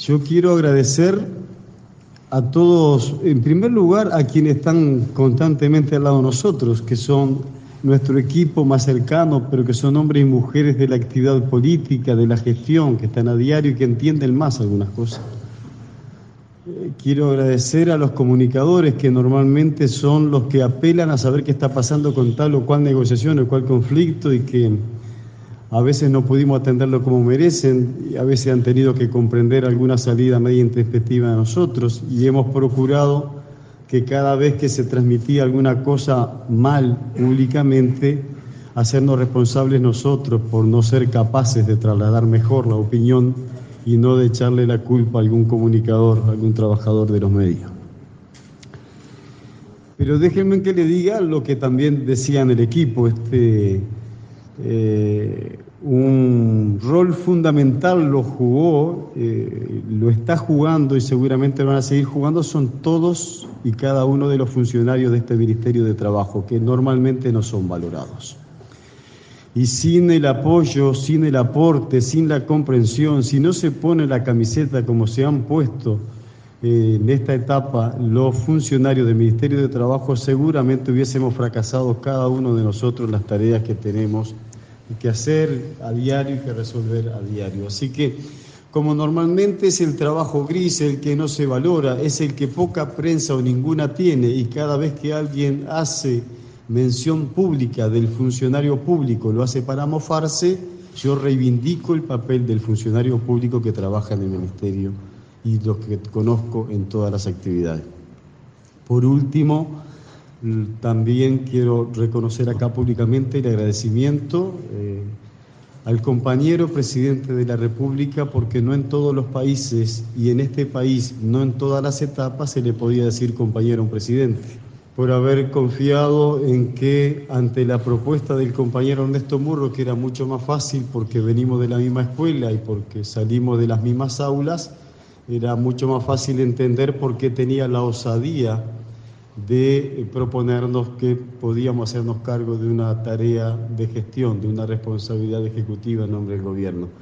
Yo quiero agradecer a todos, en primer lugar, a quienes están constantemente al lado de nosotros, que son nuestro equipo más cercano, pero que son hombres y mujeres de la actividad política, de la gestión, que están a diario y que entienden más algunas cosas. Quiero agradecer a los comunicadores, que normalmente son los que apelan a saber qué está pasando con tal o cual negociación o cual conflicto, y que a veces no pudimos atenderlo como merecen, y a veces han tenido que comprender alguna salida media introspectiva de nosotros, y hemos procurado que cada vez que se transmitía alguna cosa mal públicamente, hacernos responsables nosotros por no ser capaces de trasladar mejor la opinión y no de echarle la culpa a algún comunicador, a algún trabajador de los medios. Pero déjenme que le diga lo que también decía en el equipo, un rol fundamental lo jugó, lo está jugando y seguramente lo van a seguir jugando, son todos y cada uno de los funcionarios de este Ministerio de Trabajo, que normalmente no son valorados. Y sin el apoyo, sin el aporte, sin la comprensión, si no se pone la camiseta como se han puesto en esta etapa los funcionarios del Ministerio de Trabajo, seguramente hubiésemos fracasado cada uno de nosotros en las tareas que tenemos que hacer a diario y que resolver a diario. Así que, como normalmente es el trabajo gris el que no se valora, es el que poca prensa o ninguna tiene, y cada vez que alguien hace mención pública del funcionario público lo hace para mofarse, yo reivindico el papel del funcionario público que trabaja en el Ministerio y los que conozco en todas las actividades. Por último, también quiero reconocer acá públicamente el agradecimiento al compañero presidente de la República, porque no en todos los países y en este país, no en todas las etapas, se le podía decir compañero a un presidente, por haber confiado en que ante la propuesta del compañero Ernesto Murro, que era mucho más fácil porque venimos de la misma escuela y porque salimos de las mismas aulas, era mucho más fácil entender por qué tenía la osadía de proponernos que podíamos hacernos cargo de una tarea de gestión, de una responsabilidad ejecutiva en nombre del gobierno.